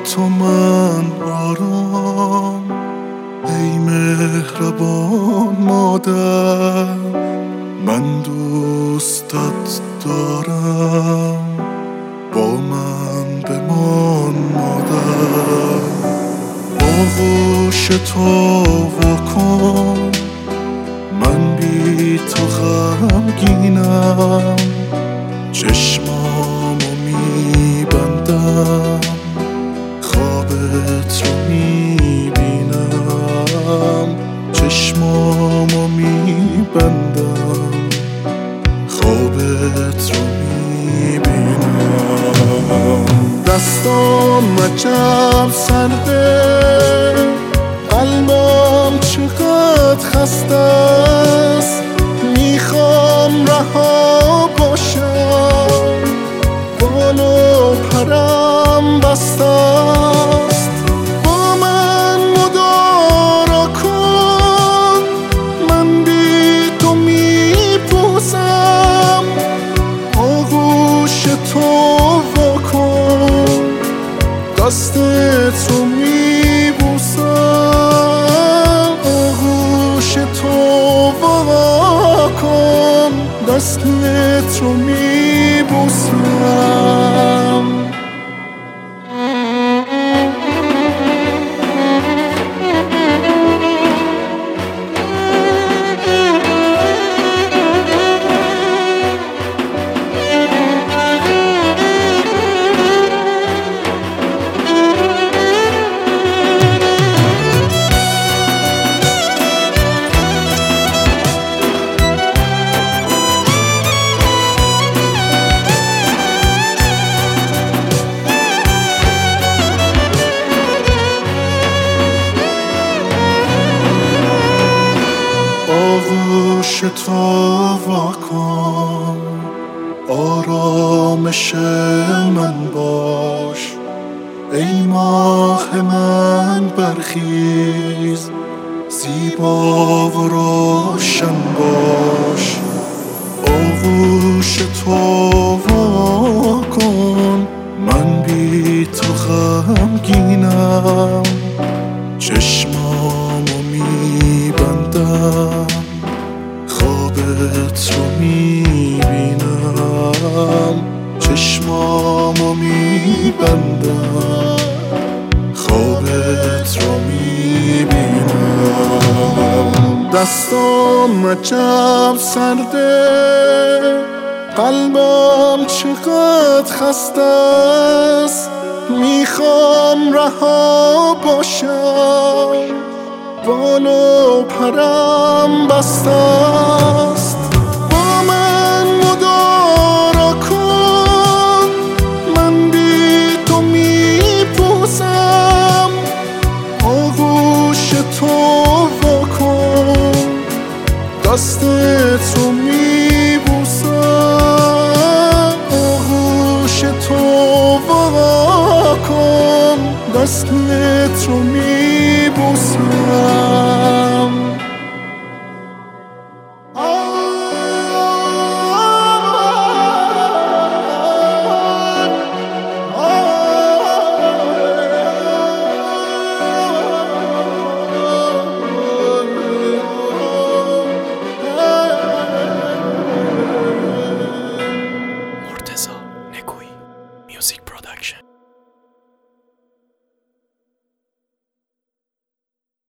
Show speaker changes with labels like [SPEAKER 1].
[SPEAKER 1] تو من آرام، ای مهربان مادر، من دوستت دارم، با من بمان مادر. آغوش تو واکن، من بی تو غمگینم، چشمامو میبندم، خوابت رو میبینم، چشمامو میبندم، خوابت رو میبینم. دستام عجب سرده، قلبم چقدر خسته است، میخوام رها باشم، بال و پرم بسته است. با من مدارا کن، من بی تو میپوسم، آغوش تو واکن، دستت رو میبوسم، آغوش تو واکن، دستت رو میبوسم. آغوش تو واکن، آرامش من باش، ای ماه من برخیز، زیبا و روشن باش. آغوش تو واکن، من بی تو غمگینم، چشمامو میبندم، خوابت رو میبینم، چشمامو میبندم، خوابت رو میبینم. دستام عجب سرده، قلبم چقدر خسته است، میخوام رها باشم، بال و پرم بسته است.